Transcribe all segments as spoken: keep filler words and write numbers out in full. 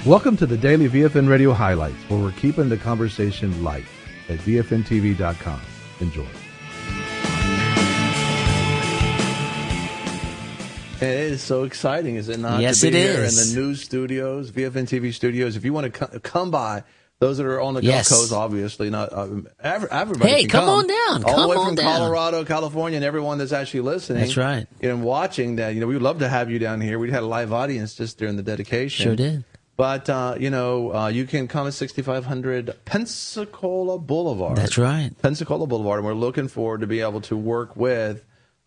Welcome to the Daily V F N Radio Highlights, where we're keeping the conversation light at V F N T V dot com. Enjoy. It is so exciting, is it not? Yes, to be it here is. in the news studios, V F N T V studios. If you want to co- come by, those that are on the Yes. Gulf Coast, obviously, not uh, every- everybody. Hey, can come on down. All Come the way on from down. Colorado, California, and everyone that's actually listening. That's right. And watching that, you know, we would love to have you down here. We had a live audience just during the dedication. Sure did. But, uh, you know, uh, you can come at sixty-five hundred Pensacola Boulevard. That's right. Pensacola Boulevard. And we're looking forward to be able to work with,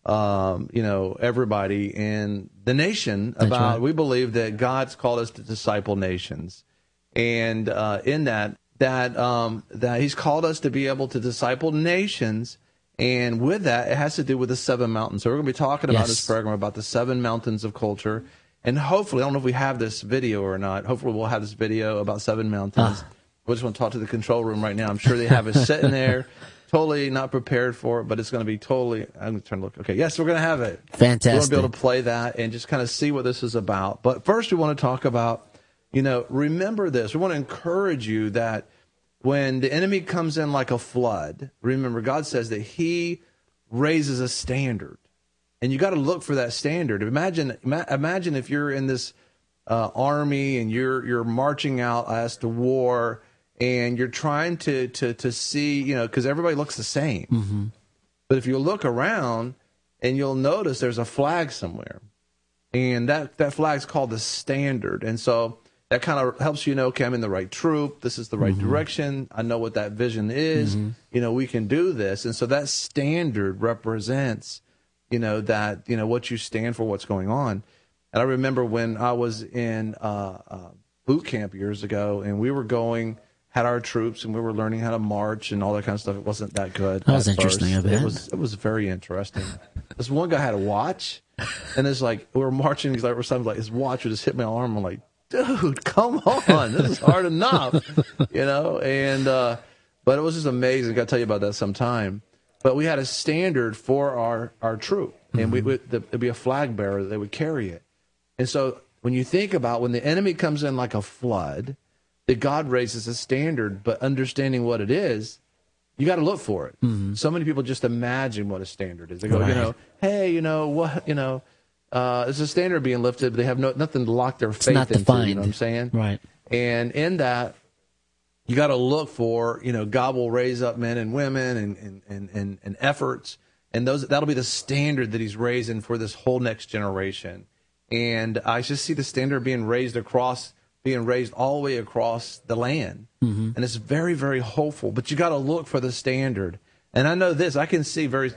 um, you know, everybody in the nation That's about, right. we believe that God's called us to disciple nations. And uh, in that, that, um, that he's called us to be able to disciple nations. And with that, it has to do with the seven mountains. So we're going to be talking about Yes. this program about the seven mountains of culture. And hopefully, I don't know if we have this video or not. Hopefully, we'll have this video about seven mountains. Ah. We just want to talk to the control room right now. I'm sure they have it sitting there, totally not prepared for it, but it's going to be totally. I'm going to turn to look. Okay, yes, we're going to have it. Fantastic. We want to be able to play that and just kind of see what this is about. But first, we want to talk about, you know, remember this. We want to encourage you that when the enemy comes in like a flood, remember, God says that he raises a standard. And you got to look for that standard. Imagine, ima- imagine if you're in this uh, army and you're you're marching out as to war, and you're trying to to to see, you know, because everybody looks the same. Mm-hmm. But if you look around, and you'll notice there's a flag somewhere, and that that flag's called the standard. And so that kind of helps you know, okay, I'm in the right troop. This is the right Mm-hmm. direction. I know what that vision is. Mm-hmm. You know, we can do this. And so that standard represents, you know, that, you know, what you stand for, what's going on. And I remember when I was in uh, uh, boot camp years ago, and we were going, had our troops, and we were learning how to march and all that kind of stuff. It wasn't that good. That was at interesting, first. I bet. It was, it was very interesting. This one guy had a watch, and it's like, we were marching, he's like, or something like, his watch would just hit my arm. I'm like, dude, come on. This is hard enough, you know? And, uh, but it was just amazing. I got to tell you about that sometime. But we had a standard for our, our troop, and we would, there'd be a flag bearer that would carry it. And so when you think about when the enemy comes in like a flood, that God raises a standard, but understanding what it is, you got to look for it. Mm-hmm. So many people just imagine what a standard is. They go, Right. you know, hey, you know what, you know, uh, it's a standard being lifted, but they have no nothing to lock their faith not into. defined. You know what I'm saying? Right. And in that, you got to look for, you know, God will raise up men and women and, and, and, and, and efforts. And those that'll be the standard that he's raising for this whole next generation. And I just see the standard being raised across, being raised all the way across the land. Mm-hmm. And it's very, very hopeful. But you got to look for the standard. And I know this, I can see very,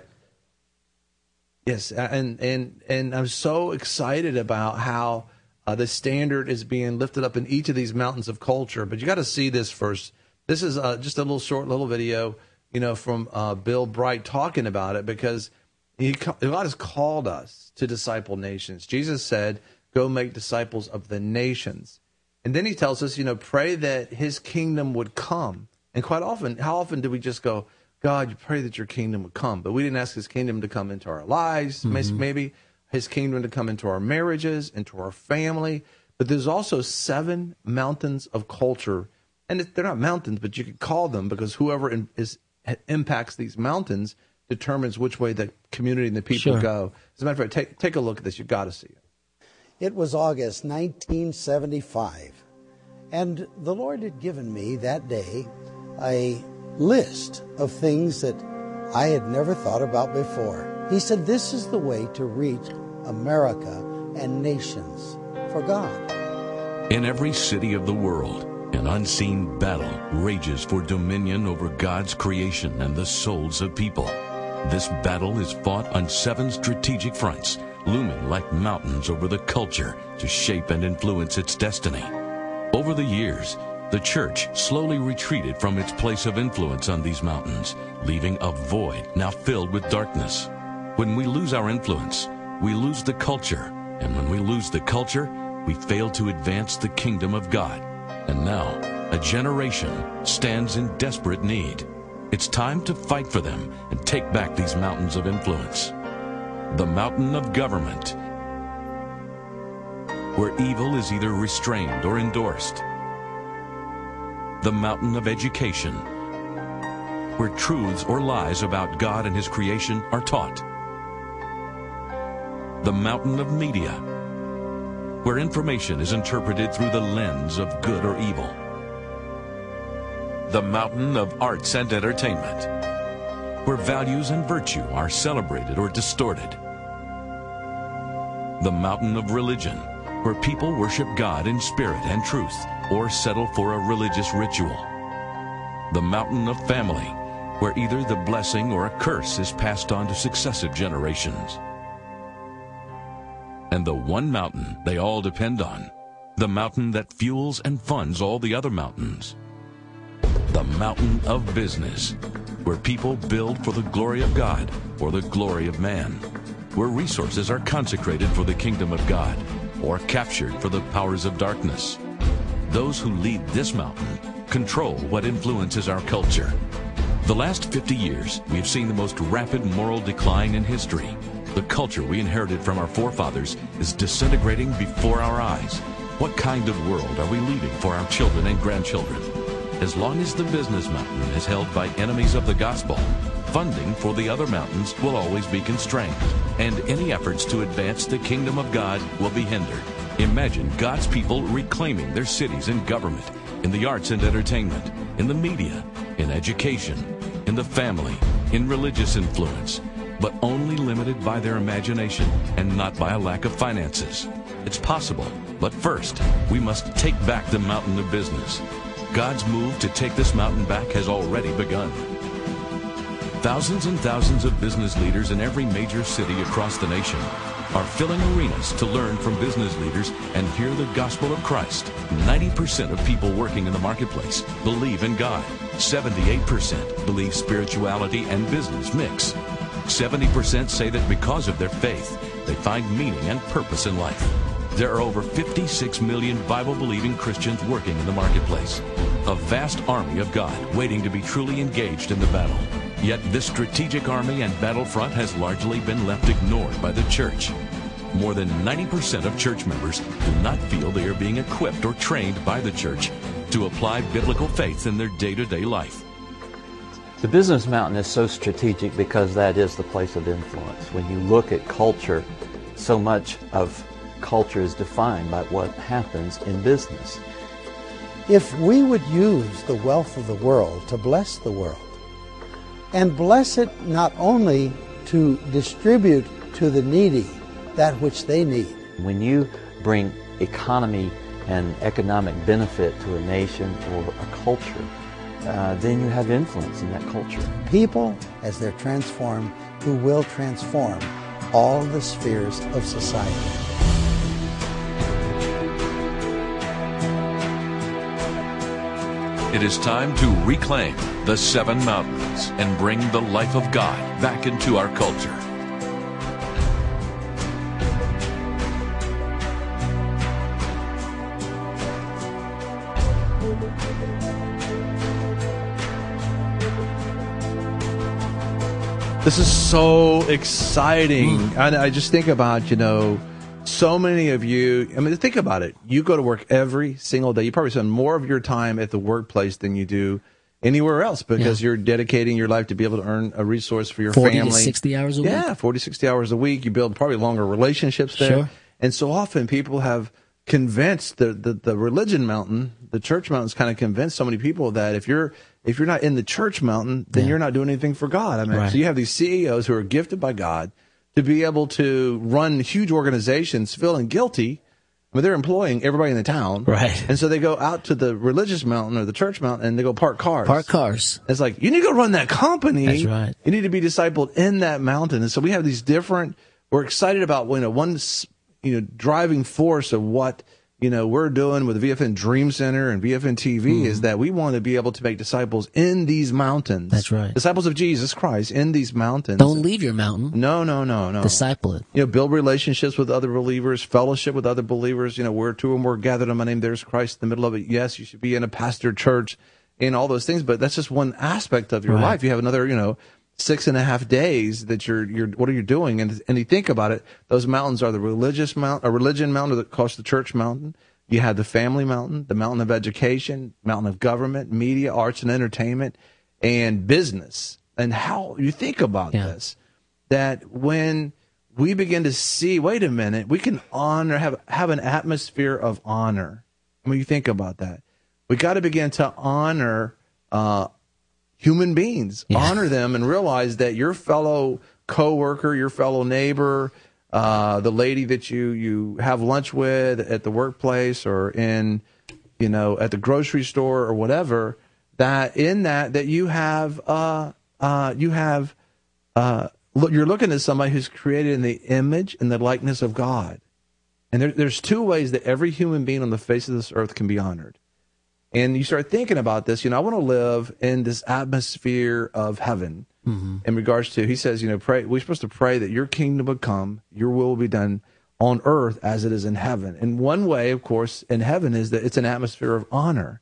yes, and, and, and I'm so excited about how Uh, the standard is being lifted up in each of these mountains of culture. But you got to see this first. This is uh, just a little short little video, you know, from uh, Bill Bright talking about it, because he, God has called us to disciple nations. Jesus said, go make disciples of the nations. And then he tells us, you know, pray that his kingdom would come. And quite often, how often do we just go, God, you pray that your kingdom would come? But we didn't ask his kingdom to come into our lives, mm-hmm. maybe. His kingdom to come into our marriages, into our family. But there's also seven mountains of culture. And they're not mountains, but you could call them, because whoever in, is impacts these mountains determines which way the community and the people Sure. go. As a matter of fact, take, take a look at this. You've got to see it. It was August nineteen seventy-five, and the Lord had given me that day a list of things that I had never thought about before. He said, this is the way to reach America and nations for God. In every city of the world, an unseen battle rages for dominion over God's creation and the souls of people. This battle is fought on seven strategic fronts, looming like mountains over the culture to shape and influence its destiny. Over the years, the church slowly retreated from its place of influence on these mountains, leaving a void now filled with darkness. When we lose our influence, we lose the culture. And when we lose the culture, we fail to advance the kingdom of God. And now, a generation stands in desperate need. It's time to fight for them and take back these mountains of influence. The mountain of government, where evil is either restrained or endorsed, the mountain of education, where truths or lies about God and His creation are taught. The mountain of media, where information is interpreted through the lens of good or evil. The mountain of arts and entertainment, where values and virtue are celebrated or distorted. The mountain of religion, where people worship God in spirit and truth or settle for a religious ritual. The mountain of family, where either the blessing or a curse is passed on to successive generations. And the one mountain they all depend on, the mountain that fuels and funds all the other mountains. The mountain of business, where people build for the glory of God or the glory of man, where resources are consecrated for the kingdom of God or captured for the powers of darkness. Those who lead this mountain control what influences our culture. The last fifty years, we've seen the most rapid moral decline in history. The culture we inherited from our forefathers is disintegrating before our eyes. What kind of world are we leaving for our children and grandchildren? As long as the business mountain is held by enemies of the gospel, funding for the other mountains will always be constrained, and any efforts to advance the kingdom of God will be hindered. Imagine God's people reclaiming their cities and government, in the arts and entertainment, in the media, in education, in the family, in religious influence, but only limited by their imagination and not by a lack of finances. It's possible, but first, we must take back the mountain of business. God's move to take this mountain back has already begun. Thousands and thousands of business leaders in every major city across the nation are filling arenas to learn from business leaders and hear the gospel of Christ. ninety percent of people working in the marketplace believe in God. seventy-eight percent believe spirituality and business mix. seventy percent say that because of their faith, they find meaning and purpose in life. There are over fifty-six million Bible-believing Christians working in the marketplace, a vast army of God waiting to be truly engaged in the battle. Yet this strategic army and battlefront has largely been left ignored by the church. More than ninety percent of church members do not feel they are being equipped or trained by the church to apply biblical faith in their day-to-day life. The business mountain is so strategic because that is the place of influence. When you look at culture, so much of culture is defined by what happens in business. If we would use the wealth of the world to bless the world, and bless it not only to distribute to the needy that which they need. When you bring economy and economic benefit to a nation or a culture, uh, then you have influence in that culture. People, as they're transformed, who will transform all the spheres of society. It is time to reclaim the seven mountains and bring the life of God back into our culture. This is so exciting. I, I just think about, you know, so many of you, I mean, think about it. You go to work every single day. You probably spend more of your time at the workplace than you do anywhere else because yeah. you're dedicating your life to be able to earn a resource for your forty family. forty to sixty hours a yeah, week. Yeah, forty, sixty hours a week. You build probably longer relationships there. Sure. And so often people have convinced the, the, the religion mountain, the church mountain's kind of convinced so many people that if you're if you're not in the church mountain, then yeah. you're not doing anything for God. I mean, right. So you have these C E Os who are gifted by God to be able to run huge organizations feeling guilty. I mean, they're employing everybody in the town. Right. And so they go out to the religious mountain or the church mountain and they go park cars. Park cars. It's like, you need to go run that company. That's right. You need to be discipled in that mountain. And so we have these different, we're excited about, you know, one, you know, driving force of what, you know, we're doing with the V F N Dream Center and V F N T V mm. is that we want to be able to make disciples in these mountains. That's right. Disciples of Jesus Christ in these mountains. Don't leave your mountain. No, no, no, no. Disciple it. You know, build relationships with other believers, fellowship with other believers. You know, where two or more gathered in my name, there's Christ in the middle of it. Yes, you should be in a pastor church and all those things, but that's just one aspect of your right. life. You have another, you know, six and a half days that you're, you're, what are you doing? And, and you think about it, those mountains are the religious mount, a religion mountain across the church mountain. You have the family mountain, the mountain of education, mountain of government, media, arts and entertainment, and business. And how you think about Yeah. this, that when we begin to see, wait a minute, we can honor, have have an atmosphere of honor. I mean, you think about that. We got to begin to honor uh, human beings, Yeah. honor them, and realize that your fellow coworker, your fellow neighbor, uh, the lady that you, you have lunch with at the workplace or in, you know, at the grocery store or whatever, that in that, that you have, uh, uh, you have, uh, look, you're looking at somebody who's created in the image and the likeness of God. And there, there's two ways that every human being on the face of this earth can be honored. And you start thinking about this, you know, I want to live in this atmosphere of heaven. Mm-hmm. In regards to, he says, you know, pray. We're supposed to pray that your kingdom would come, your will will be done on earth as it is in heaven. And one way, of course, in heaven is that it's an atmosphere of honor.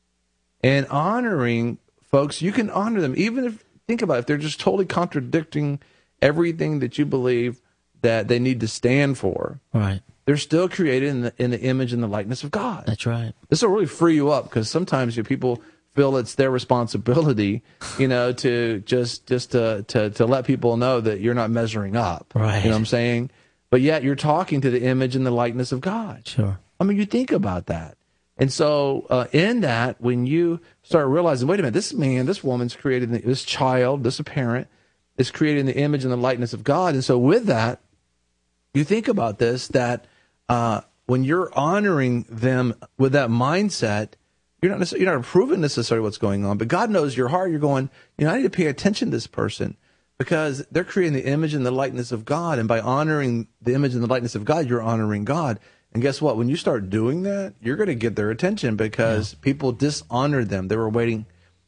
And honoring folks, you can honor them, even if, think about it, if they're just totally contradicting everything that you believe that they need to stand for. Right. They're still created in the, in the image and the likeness of God. That's right. This will really free you up, because sometimes you know, people feel it's their responsibility, you know, to just just to, to to let people know that you're not measuring up. Right. You know what I'm saying? But yet you're talking to the image and the likeness of God. Sure. I mean, you think about that. And so uh, in that, when you start realizing, wait a minute, this man, this woman's created, in the, this child, this parent is created in the image and the likeness of God. And so with that, you think about this, that uh, when you're honoring them with that mindset, You're not necessarily, you're not approving necessarily what's going on, but God knows your heart. You're going, you know, I need to pay attention to this person because they're creating the image and the likeness of God. And by honoring the image and the likeness of God, you're honoring God. And guess what? When you start doing that, you're going to get their attention because yeah. people dishonored them. They were waiting.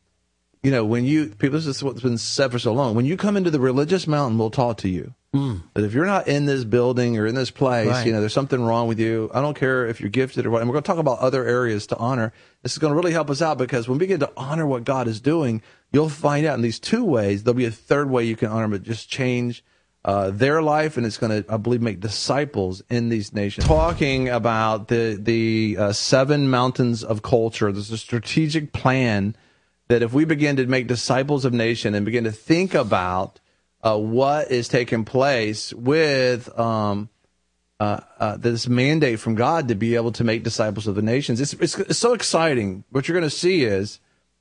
You know, when you, people, this is what's been said for so long. When you come into the religious mountain, we'll talk to you. Mm. But if you're not in this building or in this place, right. you know, there's something wrong with you. I don't care if you're gifted or what. And we're going to talk about other areas to honor. This is going to really help us out because when we begin to honor what God is doing, you'll find out in these two ways. There'll be a third way you can honor them, but just change uh, their life. And it's going to, I believe, make disciples in these nations. Talking about the, the uh, seven mountains of culture, there's a strategic plan that if we begin to make disciples of nation and begin to think about Uh, what is taking place with um, uh, uh, this mandate from God to be able to make disciples of the nations. It's, it's, it's so exciting. What you're going to see is,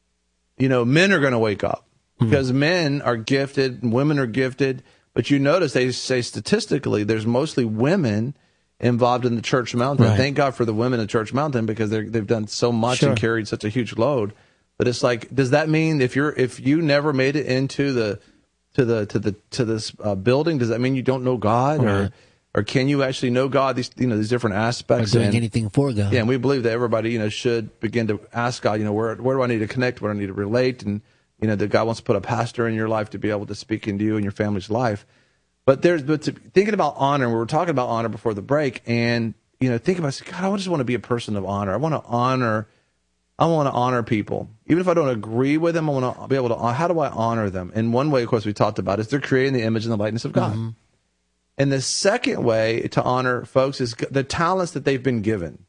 you know, men are going to wake up because mm-hmm. men are gifted and women are gifted. But you notice they say statistically there's mostly women involved in the Church Mountain. Right. Thank God for the women in Church Mountain because they're, they've done so much sure. and carried such a huge load. But it's like, does that mean if you're if you never made it into the to the to the to this uh, building, does that mean you don't know God, right. or or can you actually know God? These you know these different aspects. Or doing and, anything for God. Yeah, and we believe that everybody you know should begin to ask God. You know, where where do I need to connect? Where do I need to relate? And you know that God wants to put a pastor in your life to be able to speak into you and your family's life. But there's but to, thinking about honor. We were talking about honor before the break, and you know think about God. I just want to be a person of honor. I want to honor. I want to honor people. Even if I don't agree with them, I want to be able to, how do I honor them? And one way, of course, we talked about is they're creating the image and the likeness of God. Mm-hmm. And the second way to honor folks is the talents that they've been given.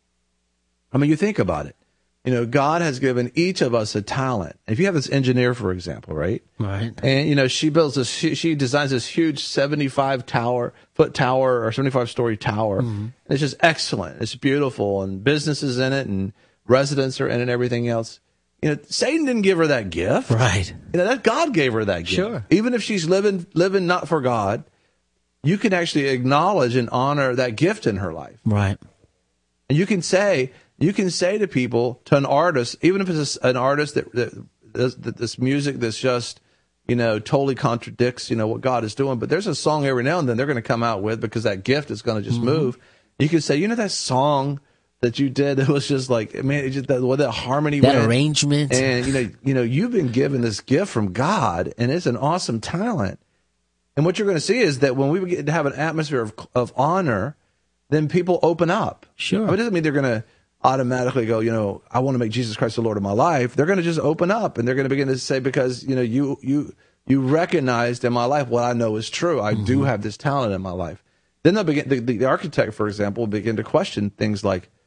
I mean, you think about it. You know, God has given each of us a talent. If you have this engineer, for example, right? Right. And, you know, she builds this, she, she designs this huge seventy-five tower, foot tower or seventy-five story tower. Mm-hmm. And it's just excellent. It's beautiful and businesses in it and residents are in it and everything else. You know, Satan didn't give her that gift. Right. You know, that God gave her that gift. Sure. Even if she's living living not for God, you can actually acknowledge and honor that gift in her life. Right. And you can say, you can say to people, to an artist, even if it's an artist that, that, that this music that's just, you know, totally contradicts, you know, what God is doing, but there's a song every now and then they're going to come out with because that gift is going to just mm-hmm. move. You can say, you know, that song that you did, it was just like, man, it just, that, that harmony, that went, arrangement, and you know, you know, you've been given this gift from God, and it's an awesome talent. And what you're going to see is that when we begin to have an atmosphere of of honor, then people open up. Sure, I mean, it doesn't mean they're going to automatically go, you know, I want to make Jesus Christ the Lord of my life. They're going to just open up, and they're going to begin to say, because you know, you you you recognized in my life what I know is true. I mm-hmm. do have this talent in my life. Then they'll begin. The, the, the architect, for example, will begin to question things like,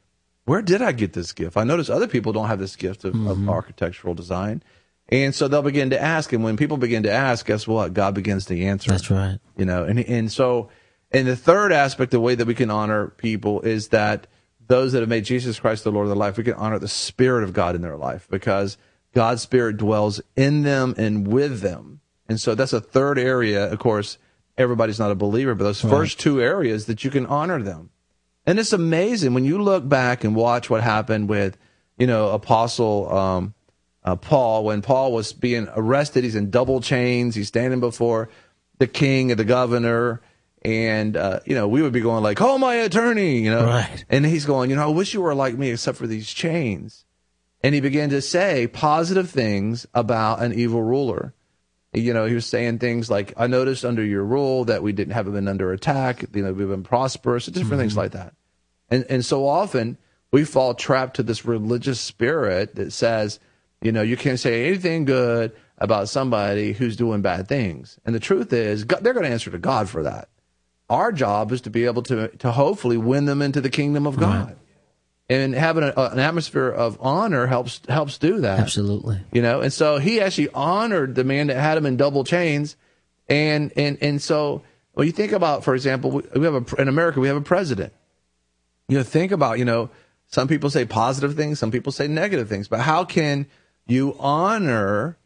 where did I get this gift? I notice other people don't have this gift of, mm-hmm. of architectural design. And so they'll begin to ask. And when people begin to ask, guess what? God begins to answer. That's right. You know, and, and so, and the third aspect, the way that we can honor people is that those that have made Jesus Christ the Lord of their life, we can honor the Spirit of God in their life because God's Spirit dwells in them and with them. And so that's a third area. Of course, everybody's not a believer, but those right. first two areas that you can honor them. And it's amazing when you look back and watch what happened with, you know, Apostle um, uh, Paul. When Paul was being arrested, he's in double chains. He's standing before the king and the governor. And, uh, you know, we would be going like, call my attorney, you know. Right. And he's going, you know, I wish you were like me except for these chains. And he began to say positive things about an evil ruler. You know, he was saying things like, I noticed under your rule that we didn't have been under attack. You know, we've been prosperous, different mm-hmm. things like that. And and so often we fall trapped to this religious spirit that says, you know, you can't say anything good about somebody who's doing bad things. And the truth is, God, they're going to answer to God for that. Our job is to be able to to hopefully win them into the kingdom of God. Right. And having a, an atmosphere of honor helps helps do that. Absolutely. You know, and so he actually honored the man that had him in double chains. And and and so when you think about, for example, we, we have a, in America, we have a president. You know, think about, you know, some people say positive things, some people say negative things. But how can you honor,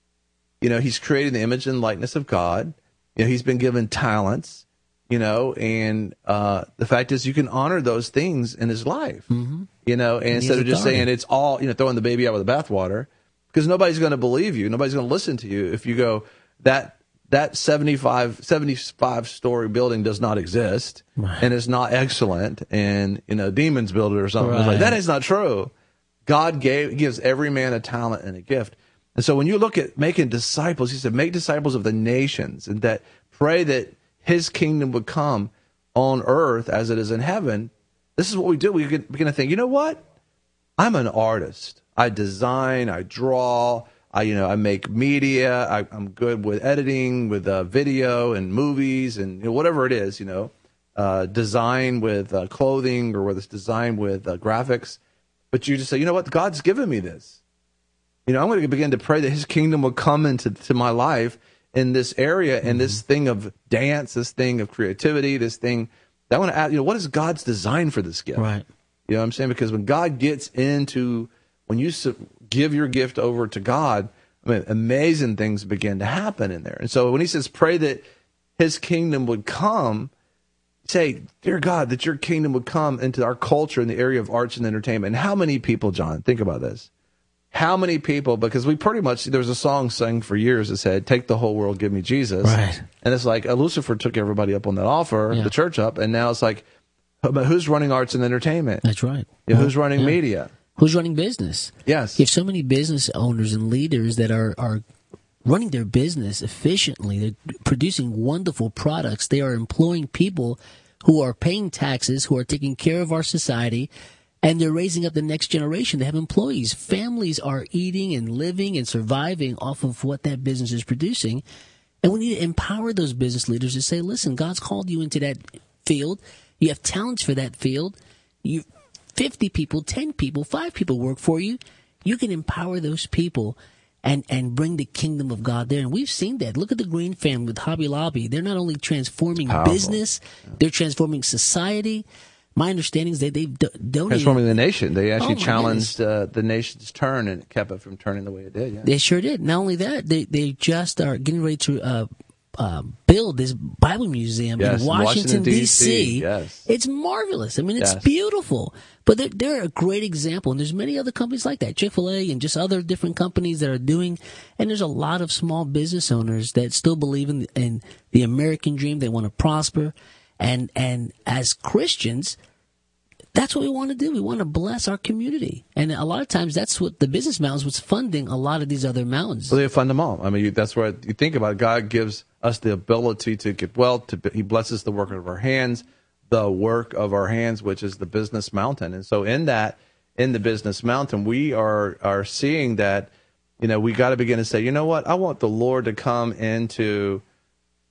you know, he's created the image and likeness of God. You know, he's been given talents. You know, and uh, the fact is you can honor those things in his life, mm-hmm. you know, and, and instead of just saying it's all, you know, throwing the baby out with the bathwater, because nobody's going to believe you. Nobody's going to listen to you if you go, that that seventy-five, seventy-five story building does not exist right. and it's not excellent and, you know, demons build it or something. Right. It's like, that is not true. God gave gives every man a talent and a gift. And so when you look at making disciples, he said, make disciples of the nations, and that pray that his kingdom would come on earth as it is in heaven. This is what we do. We begin to think, you know what? I'm an artist. I design, I draw, I, you know, I make media. I, I'm good with editing, with uh, video and movies and you know, whatever it is, you know, uh, design with uh, clothing or whether it's design with uh, graphics. But you just say, you know what? God's given me this. You know, I'm going to begin to pray that his kingdom will come into to my life in this area, and mm-hmm. this thing of dance, this thing of creativity, this thing that I want to ask, you know, what is God's design for this gift? Right. You know what I'm saying? Because when God gets into, when you give your gift over to God, I mean, amazing things begin to happen in there. And so when he says, pray that his kingdom would come, say, dear God, that your kingdom would come into our culture in the area of arts and entertainment. And how many people, John, think about this. How many people, because we pretty much, there was a song sung for years that said, take the whole world, give me Jesus. Right. And it's like, uh, Lucifer took everybody up on that offer, yeah. the church up, and now it's like, but who's running arts and entertainment? That's right. Yeah, who's running yeah. media? Who's running business? Yes. You have so many business owners and leaders that are, are running their business efficiently. They're producing wonderful products. They are employing people who are paying taxes, who are taking care of our society, and they're raising up the next generation. They have employees. Families are eating and living and surviving off of what that business is producing. And we need to empower those business leaders to say, listen, God's called you into that field. You have talents for that field. You, fifty people, ten people, five people work for you. You can empower those people and, and bring the kingdom of God there. And we've seen that. Look at the Green family with Hobby Lobby. They're not only transforming Powerful. business, yeah. they're transforming society. My understanding is that they've do- donated. Transforming the nation. They actually oh challenged uh, the nation's turn and kept it from turning the way it did. Yeah. They sure did. Not only that, they they just are getting ready to uh, uh, build this Bible museum yes, in Washington, D C Yes. It's marvelous. I mean, it's yes. beautiful. But they're, they're a great example. And there's many other companies like that, Chick-fil-A and just other different companies that are doing. And there's a lot of small business owners that still believe in, in the American dream. They want to prosper. And And as Christians, that's what we want to do. We want to bless our community. And a lot of times that's what the Business Mountains was funding, a lot of these other mountains. Well, they fund them all. I mean, that's where you think about it. God gives us the ability to get wealth. To, he blesses the work of our hands, the work of our hands, which is the Business Mountain. And so in that, in the Business Mountain, we are, are seeing that, you know, we got to begin to say, you know what? I want the Lord to come into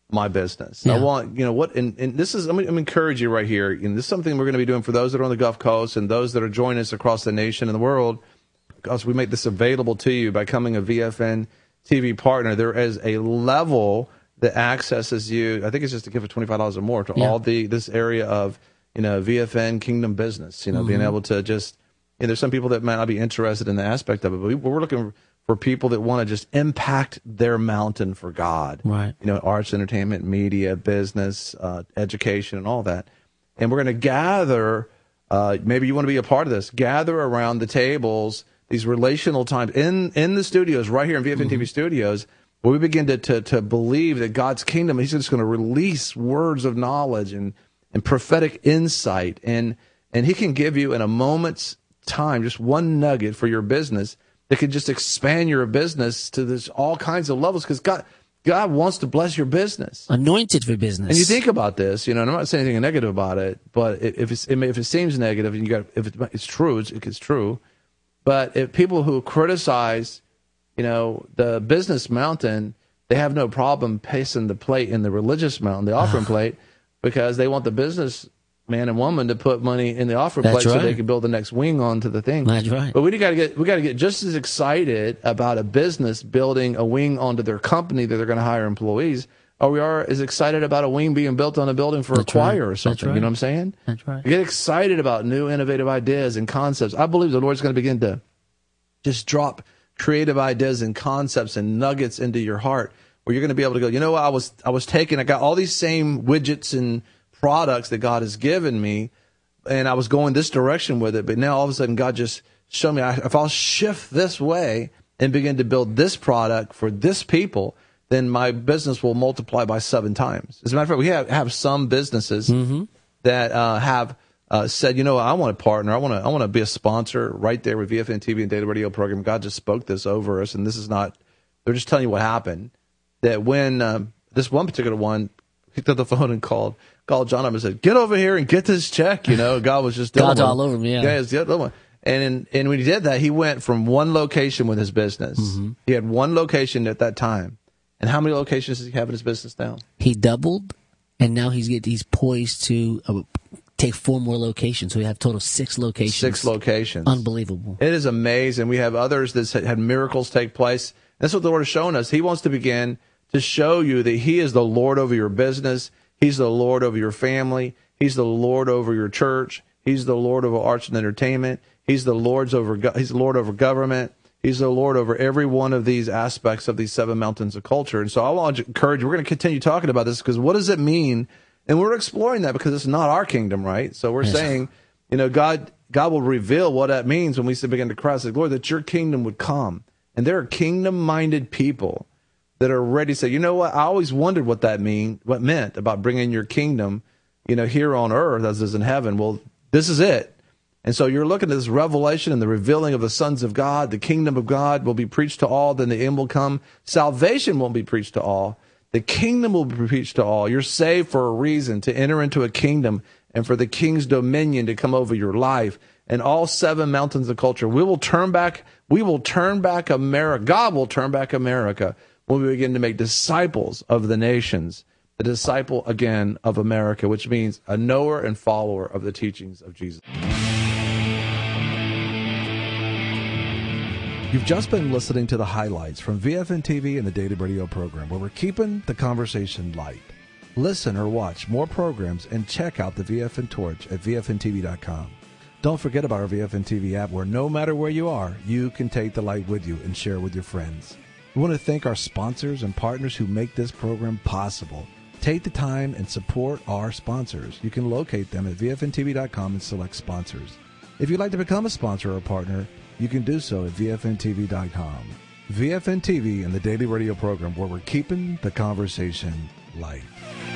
my business. Yeah. I want, you know, what, and, and this is, I'm, I'm going to encourage you right here. And this is something we're going to be doing for those that are on the Gulf Coast and those that are joining us across the nation and the world, because we make this available to you by becoming a V F N T V partner. There is a level that accesses you. I think it's just a gift of twenty-five dollars or more to Yeah. all the, this area of, you know, V F N Kingdom business, you know, mm-hmm. being able to just, you know, there's some people that might not be interested in the aspect of it, but we, we're looking for people that want to just impact their mountain for God. Right. You know, arts, entertainment, media, business, uh, education, and all that. And we're going to gather, uh, maybe you want to be a part of this, gather around the tables, these relational times in, in the studios, right here in V F N T V mm-hmm. studios, where we begin to, to, to believe that God's kingdom, he's just going to release words of knowledge and, and prophetic insight. And, and he can give you in a moment's time, just one nugget for your business that can just expand your business to this all kinds of levels, because God, God wants to bless your business. Anointed for business. And you think about this, you know, and I'm not saying anything negative about it, but if it's, if it seems negative, and you got, if it's true, it's, it's true. But if people who criticize, you know, the business mountain, they have no problem pacing the plate in the religious mountain, the offering plate, because they want the business man and woman to put money in the offering That's plate right. so they can build the next wing onto the thing. That's right. But we got to get we got to get just as excited about a business building a wing onto their company that they're going to hire employees, or we are as excited about a wing being built on a building for That's a choir right. or something. Right. You know what I'm saying? That's right. Get excited about new innovative ideas and concepts. I believe the Lord's going to begin to just drop creative ideas and concepts and nuggets into your heart, where you're going to be able to go, you know what, I was I was taking, I got all these same widgets and products that God has given me, and I was going this direction with it, but now all of a sudden God just showed me, if I'll shift this way and begin to build this product for this people, then my business will multiply by seven times. As a matter of fact, we have, have some businesses mm-hmm. that uh, have uh, said, you know, I want to partner, I want to I want to be a sponsor right there with V F N T V and Daily Radio Program. God just spoke this over us, and this is not, they're just telling you what happened. That when um, this one particular one picked up the phone and called, called John up and said, "Get over here and get this check." You know, God was just God's all over me. Yeah, yeah, it's the other one. And and when he did that, he went from one location with his business. Mm-hmm. He had one location at that time. And how many locations does he have in his business now? He doubled, and now he's get he's poised to uh, take four more locations. So we have total six locations. Six locations. Unbelievable. It is amazing. We have others that had miracles take place. That's what the Lord is showing us. He wants to begin to show you that he is the Lord over your business. He's the Lord over your family. He's the Lord over your church. He's the Lord over arts and entertainment. He's the Lord's over. He's the Lord over government. He's the Lord over every one of these aspects of these seven mountains of culture. And so I want to encourage you. We're going to continue talking about this, because what does it mean? And we're exploring that because it's not our kingdom, right? So we're yes. saying, you know, God, God will reveal what that means when we begin to cry, say, Lord, that your kingdom would come. And there are kingdom-minded people that are ready to say, you know what, I always wondered what that mean, what meant about bringing your kingdom, you know, here on earth as is in heaven. Well, this is it. And so you're looking at this revelation and the revealing of the sons of God. The kingdom of God will be preached to all, then the end will come. Salvation won't be preached to all. The kingdom will be preached to all. You're saved for a reason, to enter into a kingdom and for the king's dominion to come over your life. And all seven mountains of culture, we will turn back, we will turn back America. God will turn back America when we begin to make disciples of the nations, the disciple, again, of America, which means a knower and follower of the teachings of Jesus. You've just been listening to the highlights from V F N T V and the Daily Radio program, where we're keeping the conversation light. Listen or watch more programs and check out the V F N Torch at V F N T V dot com. Don't forget about our V F N T V app, where no matter where you are, you can take the light with you and share with your friends. We want to thank our sponsors and partners who make this program possible. Take the time and support our sponsors. You can locate them at V F N T V dot com and select sponsors. If you'd like to become a sponsor or a partner, you can do so at V F N T V dot com. V F N T V and the Daily Radio program, where we're keeping the conversation light.